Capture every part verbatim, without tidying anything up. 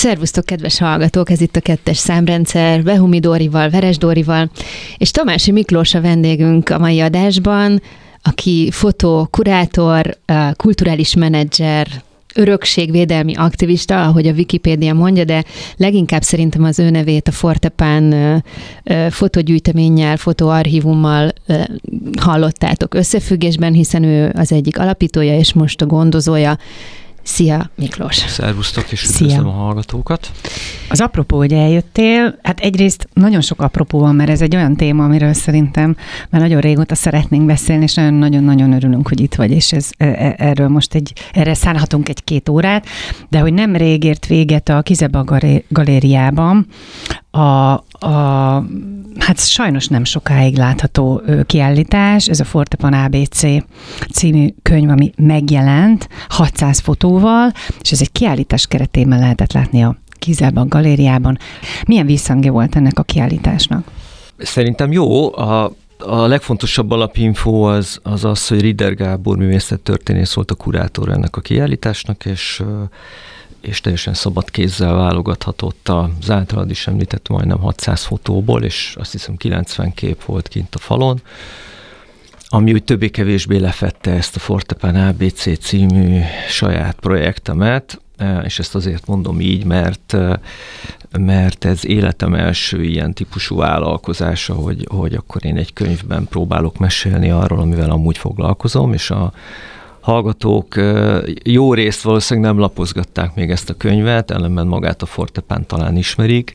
Szervusztok, kedves hallgatók! Ez itt a Kettes Számrendszer, Behumi Dórival, Veres Dórival, és Tamási Miklós a vendégünk a mai adásban, aki fotó, kurátor, kulturális menedzser, örökségvédelmi aktivista, ahogy a Wikipédia mondja, de leginkább szerintem az ő nevét a Fortepan fotogyűjteménnyel, fotoarchívummal hallottátok összefüggésben, hiszen ő az egyik alapítója, és most a gondozója. Szia, Miklós! Szervusztok, és üdvözlöm a hallgatókat! Az apropó, hogy eljöttél, hát egyrészt nagyon sok apropó van, mert ez egy olyan téma, amiről szerintem már nagyon régóta szeretnénk beszélni, és nagyon-nagyon örülünk, hogy itt vagy, és ez, erről most egy, erre szánhatunk egy-két órát, de hogy nem rég ért véget a Kizeba galériában a, a, hát sajnos nem sokáig látható kiállítás, ez a Fortepan á bé cé című könyv, ami megjelent hatszáz fotóval, és ez egy kiállítás keretében lehetett látni a Kizeba galériában. Milyen visszhangja volt ennek a kiállításnak? Szerintem jó. A, a legfontosabb alapinfó az, az az, hogy Ritter Gábor művészettörténész volt a kurátor ennek a kiállításnak, és és teljesen szabad kézzel válogathatott az általad is említett majdnem hatszáz fotóból, és azt hiszem kilencven kép volt kint a falon, ami úgy többé-kevésbé lefette ezt a Fortepan á bé cé című saját projektemet, és ezt azért mondom így, mert, mert ez életem első ilyen típusú vállalkozása, hogy, hogy akkor én egy könyvben próbálok mesélni arról, amivel amúgy foglalkozom, és a hallgatók jó részt valószínűleg nem lapozgatták még ezt a könyvet, ellenben magát a Fortepan talán ismerik,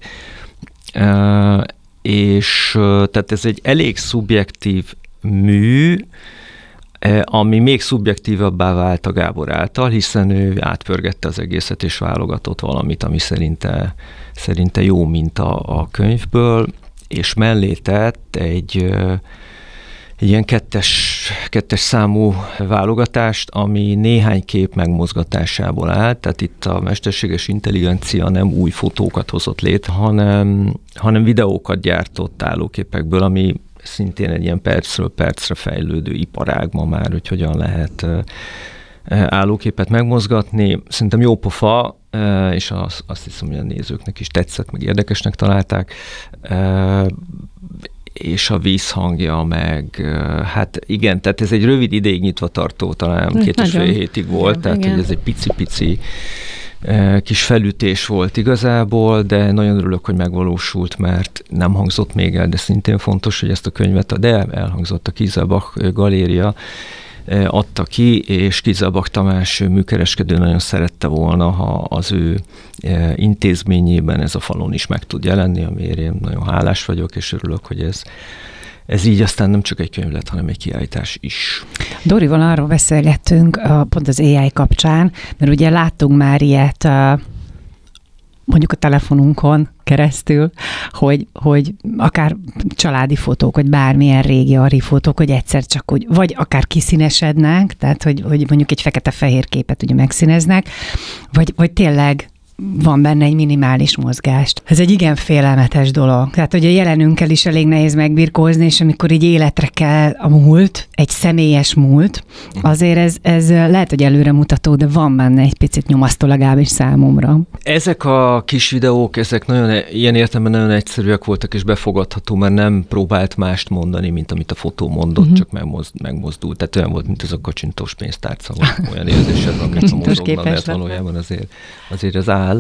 és tehát ez egy elég szubjektív mű, ami még szubjektívabbá vált a Gábor által, hiszen ő átpörgette az egészet és válogatott valamit, ami szerinte, szerinte jó minta a könyvből, és mellé tett egy egy ilyen kettes, kettes számú válogatást, ami néhány kép megmozgatásából áll, tehát itt a mesterséges intelligencia nem új fotókat hozott létre, hanem, hanem videókat gyártott állóképekből, ami szintén egy ilyen percről percre fejlődő iparág ma már, hogy hogyan lehet állóképet megmozgatni. Szerintem jó pofa, és az, azt hiszem, hogy a nézőknek is tetszett, meg érdekesnek találták, és a vízhangja meg, hát igen, tehát ez egy rövid ideig nyitva tartó, talán két és fél hétig volt, igen, tehát igen. Hogy ez egy pici-pici kis felütés volt igazából, de nagyon örülök, hogy megvalósult, mert nem hangzott még el, de szintén fontos, hogy ezt a könyvet, de elhangzott a Kizeba galéria, adta ki, és Kizeba Tamás műkereskedő nagyon szerette volna, ha az ő intézményében ez a falon is meg tud jelenni, amiért én nagyon hálás vagyok, és örülök, hogy ez, ez így aztán nem csak egy könyv lett, hanem egy kiállítás is. Dorival arról beszélgettünk pont az á i kapcsán, mert ugye láttunk már ilyet mondjuk a telefonunkon keresztül, hogy, hogy akár családi fotók, vagy bármilyen régi archívfotók, hogy egyszer csak úgy, vagy akár kiszínesednek, tehát hogy, hogy mondjuk egy fekete-fehér képet ugye megszíneznek, vagy, vagy tényleg van benne egy minimális mozgást. Ez egy igen félelmetes dolog. Tehát, hogy a jelenünkkel is elég nehéz megbirkózni, és amikor így életre kell a múlt, egy személyes múlt, azért ez, ez lehet, hogy előremutató, de van benne egy picit nyomasztó legalábbis számomra. Ezek a kis videók, ezek nagyon, ilyen értelemben nagyon egyszerűek voltak, és befogadható, mert nem próbált mást mondani, mint amit a fotó mondott, uh-huh. csak megmozd, megmozdult. Tehát olyan volt, mint ez a kacsintós pénztárca, olyan érzésed van, hogy mozogna, mert valójában azért, azért az áll.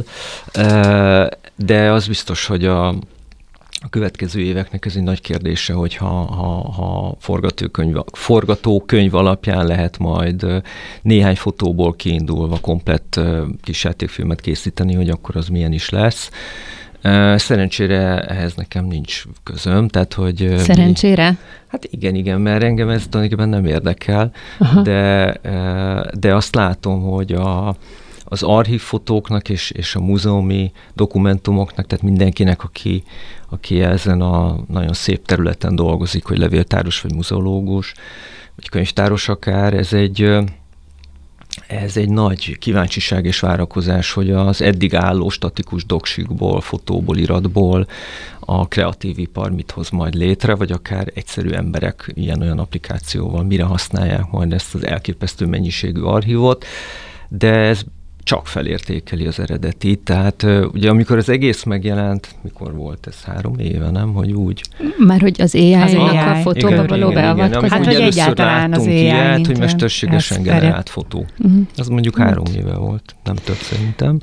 De az biztos, hogy a, a következő éveknek ez egy nagy kérdése, hogy ha, ha, ha forgatókönyv, forgatókönyv alapján lehet majd néhány fotóból kiindulva komplett kisjátékfilmet készíteni, hogy akkor az milyen is lesz. Szerencsére ehhez nekem nincs közöm, tehát hogy... Szerencsére? Mi, hát igen, igen, mert engem ez tulajdonképpen nem érdekel, de, de azt látom, hogy a az archívfotóknak és, és a múzeumi dokumentumoknak, tehát mindenkinek, aki, aki ezen a nagyon szép területen dolgozik, hogy levéltáros, vagy muzeológus, vagy könyvtáros akár, ez egy, ez egy nagy kíváncsiság és várakozás, hogy az eddig álló statikus doksikból, fotóból, iratból a kreatív ipar mit hoz majd létre, vagy akár egyszerű emberek ilyen-olyan applikációval mire használják majd ezt az elképesztő mennyiségű archívot, de ez csak felértékeli az eredetit. Tehát ugye amikor az egész megjelent, mikor volt ez? Három éve, nem? Hogy úgy... Már hogy az á i-nak a fotóba való beavatkozás. Hát, hogy egyáltalán az á i, ilyet, hogy mesterségesen generált fotó. Uh-huh. Az mondjuk uh-huh. három éve volt, nem több szerintem.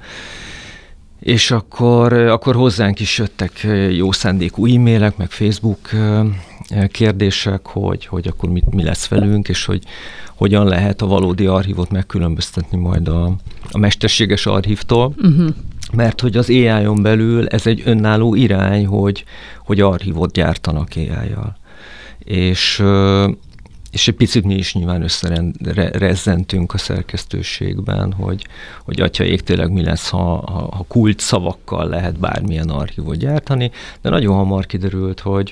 És akkor, akkor hozzánk is jöttek jó szándékú e-mailek, meg Facebook kérdések, hogy, hogy akkor mit, mi lesz velünk, és hogy hogyan lehet a valódi archívot megkülönböztetni majd a, a mesterséges archívtól. Uh-huh. Mert hogy az á i-on belül ez egy önálló irány, hogy, hogy archívot gyártanak á i-jal. És, és egy picit mi is nyilván összerezzentünk a szerkesztőségben, hogy, hogy atya ég, tényleg mi lesz, ha, ha, ha kult szavakkal lehet bármilyen archívot gyártani, de nagyon hamar kiderült, hogy,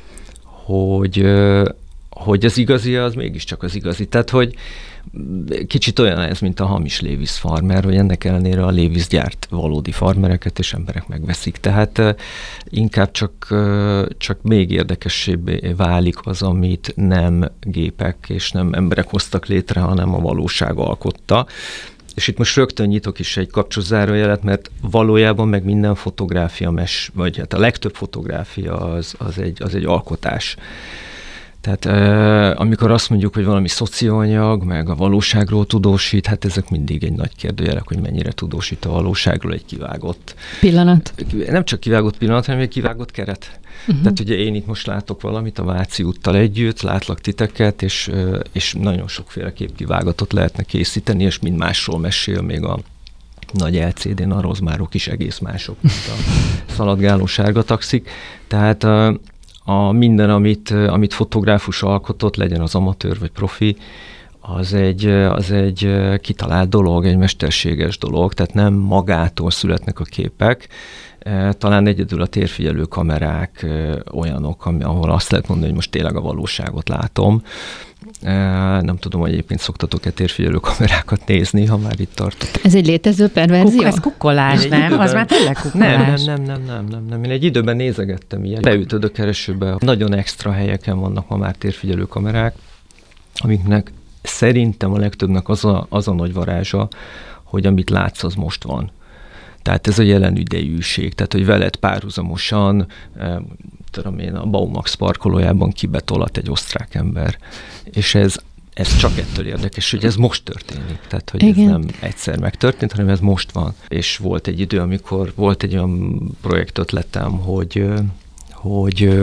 hogy, hogy az igazi az mégiscsak az igazi. Tehát, hogy kicsit olyan ez, mint a hamis Levis farmer, hogy ennek ellenére a Levis gyárt valódi farmereket, és emberek megveszik. Tehát inkább csak, csak még érdekessébbé válik az, amit nem gépek és nem emberek hoztak létre, hanem a valóság alkotta. És itt most rögtön nyitok is egy kapcsolzárójelet, mert valójában meg minden fotográfia, mes, vagy hát a legtöbb fotográfia az, az, egy, az egy alkotás. Tehát eh, amikor azt mondjuk, hogy valami szocioanyag, meg a valóságról tudósít, hát ezek mindig egy nagy kérdőjelek, hogy mennyire tudósít a valóságról egy kivágott pillanat. Nem csak kivágott pillanat, hanem egy kivágott keret. Uh-huh. Tehát ugye én itt most látok valamit a Váci úttal együtt, látlak titeket, és, és nagyon sokféleképp kivágatot lehetne készíteni, és mind másról mesél még a nagy el cé dén, a rozmárok is egész mások, mint a szaladgáló sárga taxik. Tehát a, a minden, amit, amit fotográfus alkotott, legyen az amatőr vagy profi, az egy, az egy kitalált dolog, egy mesterséges dolog, tehát nem magától születnek a képek. Talán egyedül a térfigyelő kamerák olyanok, ahol azt lehet mondani, hogy most tényleg a valóságot látom. Nem tudom, hogy egyébként szoktatok-e térfigyelő kamerákat nézni, ha már itt tartok. Ez egy létező perverzió? Kuk, ez kukkolás, nem? Időben... Az már tényleg kukkolás. Nem, nem, nem, nem, nem, nem. Én egy időben nézegettem ilyet. Beütöd a keresőbe. Nagyon extra helyeken vannak ma már térfigyelő kamerák, amiknek szerintem a legtöbbnek az a, az a nagy varázsa, hogy amit látsz, az most van. Tehát ez a jelen idejűség, tehát hogy veled párhuzamosan, eh, tudom én, a Baumax parkolójában kibetolat egy osztrák ember. És ez, ez csak ettől érdekes, hogy ez most történik. Tehát, hogy Igen. ez nem egyszer megtörtént, hanem ez most van. És volt egy idő, amikor volt egy olyan projektötletem, hogy, hogy,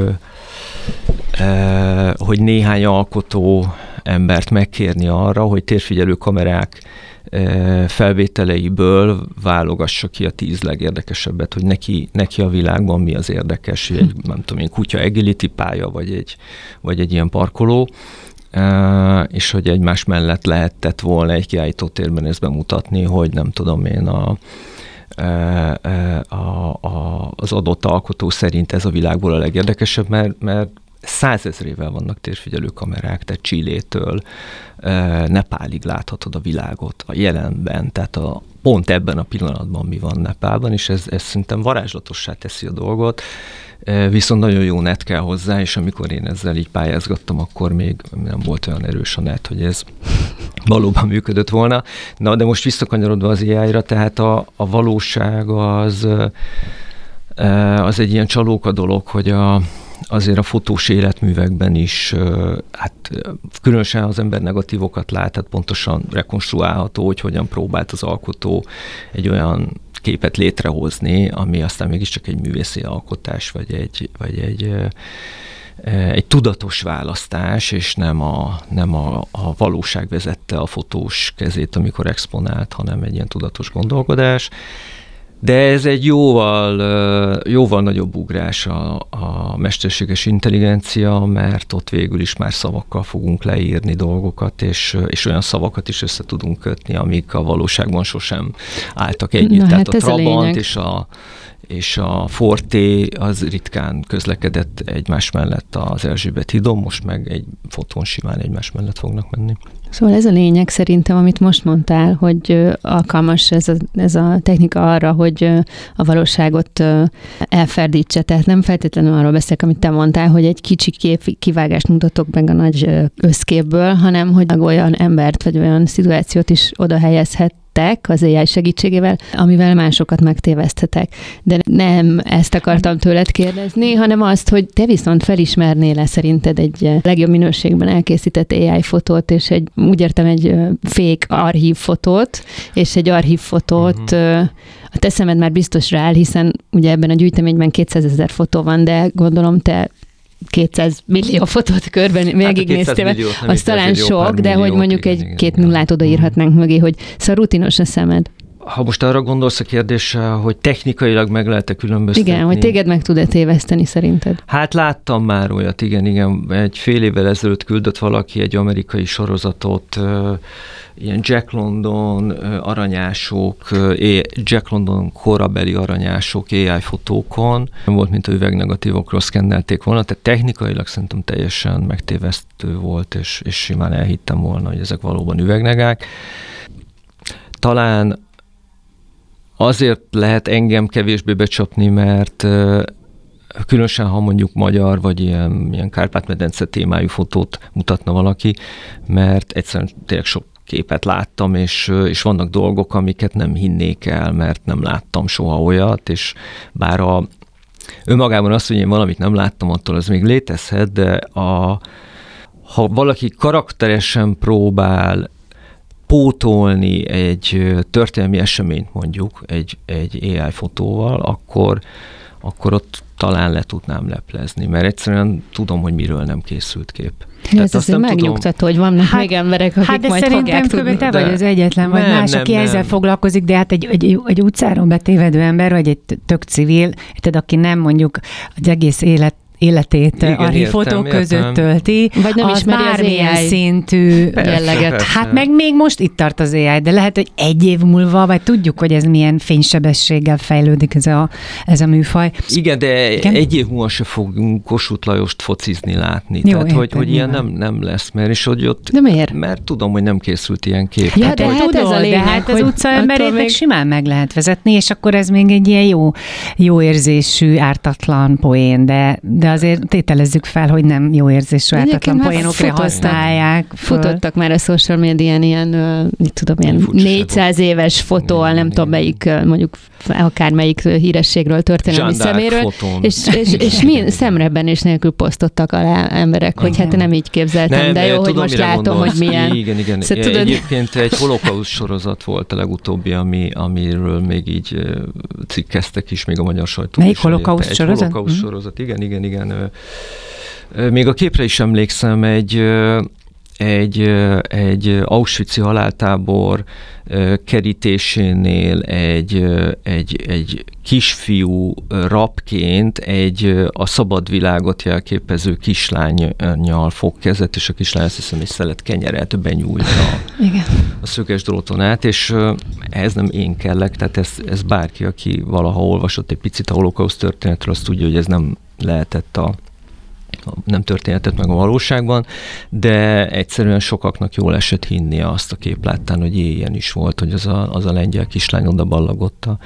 eh, hogy néhány alkotó embert megkérni arra, hogy térfigyelő kamerák felvételeiből válogassa ki a tíz legérdekesebbet, hogy neki, neki a világban mi az érdekes, egy, nem tudom én, kutya agility pálya, vagy egy, vagy egy ilyen parkoló, és hogy egymás mellett lehetett volna egy kiállítótérben ezt bemutatni, hogy nem tudom én, a, a, a, az adott alkotó szerint ez a világból a legérdekesebb, mert, mert százezrével vannak térfigyelő kamerák, tehát Chilétől Nepálig láthatod a világot a jelenben, tehát a, pont ebben a pillanatban mi van Nepálban, és ez, ez szerintem varázslatossá teszi a dolgot, viszont nagyon jó net kell hozzá, és amikor én ezzel így pályázgattam, akkor még nem volt olyan erős a net, hogy ez valóban működött volna. Na, de most visszakanyarodva az á i-ra, tehát a, a valóság az, az egy ilyen csalóka dolog, hogy a azért a fotós életművekben is, hát különösen az ember negatívokat lát, tehát pontosan rekonstruálható, hogy hogyan próbált az alkotó egy olyan képet létrehozni, ami aztán mégiscsak egy művészi alkotás, vagy egy, vagy egy, egy tudatos választás, és nem, a, nem a, a valóság vezette a fotós kezét, amikor exponált, hanem egy ilyen tudatos gondolkodás. De ez egy jóval, jóval nagyobb ugrás a, a mesterséges intelligencia, mert ott végül is már szavakkal fogunk leírni dolgokat, és, és olyan szavakat is össze tudunk kötni, amik a valóságban sosem álltak együtt. Na, Tehát hát a Trabant a és a, és a Forté az ritkán közlekedett egymás mellett az Erzsébet hídon, most meg egy fotón simán egymás mellett fognak menni. Szóval ez a lényeg szerintem, amit most mondtál, hogy alkalmas ez a, ez a technika arra, hogy a valóságot elferdítse. Tehát nem feltétlenül arról beszélek, amit te mondtál, hogy egy kicsi kép, kivágást mutatok meg a nagy összképből, hanem hogy olyan embert, vagy olyan szituációt is oda helyezhet, tettek az á i segítségével, amivel másokat megtéveszthetek. De nem ezt akartam tőled kérdezni, hanem azt, hogy te viszont felismernél-e szerinted egy legjobb minőségben elkészített á i fotót, és egy, úgy értem, egy fake archív fotót, és egy archív fotót uh-huh. a te szemed már biztos rááll, hiszen ugye ebben a gyűjteményben kétszázezer fotó van, de gondolom te kétszáz millió fotót körben végignéztél, hát az talán sok, de hogy mondjuk igen, egy igen, két nullát odaírhatnánk hmm. mögé, hogy szóval rutinos a szemed. Ha most arra gondolsz a kérdéssel, hogy technikailag meg lehet-e különböztetni? Igen, hogy téged meg tud-e téveszteni szerinted? Hát láttam már olyat, igen, igen. Egy fél évvel ezelőtt küldött valaki egy amerikai sorozatot, ilyen Jack London aranyások, Jack London korabeli aranyások á i fotókon. Nem volt, mint a üvegnegatívokról szkennelték volna, tehát technikailag szerintem teljesen megtévesztő volt, és, és simán elhittem volna, hogy ezek valóban üvegnegák. Talán azért lehet engem kevésbé becsapni, mert különösen, ha mondjuk magyar, vagy ilyen, ilyen Kárpát-medence témájú fotót mutatna valaki, mert egyszerűen tényleg sok képet láttam, és, és vannak dolgok, amiket nem hinnék el, mert nem láttam soha olyat, és bár a, önmagában azt, hogy én valamit nem láttam, attól az még létezhet, de a, ha valaki karakteresen próbál pótolni egy történelmi eseményt mondjuk egy, egy á i fotóval, akkor, akkor ott talán le tudnám leplezni, mert egyszerűen tudom, hogy miről nem készült kép. Ez azért megnyugtató, hogy vannak hát, még emberek, akik hát majd fogják tudni. Hát te vagy az egyetlen, vagy nem, más, nem, aki nem. ezzel foglalkozik, de hát egy, egy, egy utcáron betévedő ember, vagy egy tök civil, tehát aki nem mondjuk az egész élet életét archív fotók között tölti, vagy nem ismeri az á i szintű persze, jelleget. Persze. Hát meg még most itt tart az á i, de lehet, hogy egy év múlva, vagy tudjuk, hogy ez milyen fénysebességgel fejlődik ez a, ez a műfaj. Igen, de Igen? egy év múlva se fogunk Kossuth Lajost focizni látni. Jó, Tehát, értem, hogy, hogy ilyen nem, nem lesz, mert is hogy ott... De miért? Mert tudom, hogy nem készült ilyen kép. Ja, de hát ez a lényeg, de hát az utcaemberét még simán meg lehet vezetni, és akkor ez még egy ilyen jó, jó érzésű, ártatlan poén, de, de azért tételezzük fel, hogy nem jó érzésű, ártatlan poénokra használják. Futottak már a social médián ilyen, mit tudom, ilyen négyszáz éves fotóval, nem tudom melyik, mondjuk akármelyik hírességről, történelmi szeméről, és, és, és mi szemrebbenés nélkül posztottak alá emberek, hogy hát nem így képzeltem, nem, de jó, hogy most látom, gondolsz. Hogy milyen. Igen, igen. Szóval, tudod... Egyébként egy holokauszt sorozat volt a legutóbbi, ami, amiről még így cikkeztek is, még a magyar sajtó. Melyik holokauszt sorozat? Egy holokauszt sorozat, igen, igen, igen. Még a képre is emlékszem, egy, egy, egy auschwitzi haláltábor kerítésénél egy, egy, egy kisfiú rabként egy a szabad világot jelképező kislánnyal fog kezet, és a kislány azt hiszem egy szelet kenyeret benyújt a, a szöges dróton át, és ehhez nem én kellek, tehát ez, ez bárki, aki valaha olvasott egy picit a holokauszt történetről, azt tudja, hogy ez nem lehetett a nem történhetett meg a valóságban, de egyszerűen sokaknak jól esett hinnie azt a kép láttán, hogy ilyen is volt, hogy az a, az a lengyel kislány oda ballagott a,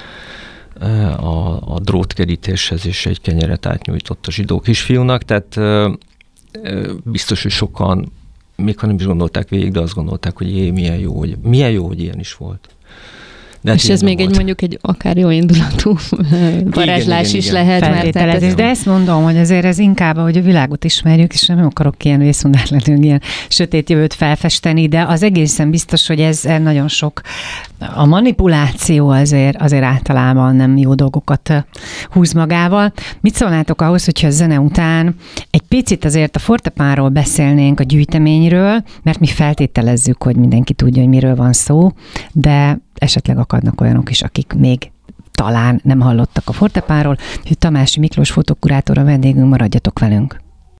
a, a drótkerítéshez, és egy kenyeret átnyújtott a zsidó kisfiúnak, tehát biztos, hogy sokan, még ha nem is gondolták végig, de azt gondolták, hogy jé, milyen jó, hogy, milyen jó, hogy ilyen is volt. De és ez még volt. Egy mondjuk egy akár jó indulatú varázslás igen, is igen, lehet. Feltételezés, ez... de ezt mondom, hogy azért ez inkább, hogy a világot ismerjük, és nem akarok ilyen vészundátlanul ilyen sötét jövőt felfesteni, de az egészen biztos, hogy ez nagyon sok. A manipuláció azért, azért általában nem jó dolgokat húz magával. Mit szólnátok ahhoz, hogyha a zene után egy picit azért a Fortepánról beszélnénk, a gyűjteményről, mert mi feltételezzük, hogy mindenki tudja, hogy miről van szó, de esetleg akadnak olyanok is, akik még talán nem hallottak a Fortepánról, hogy Tamási Miklós fotokurátor a vendégünk, maradjatok velünk.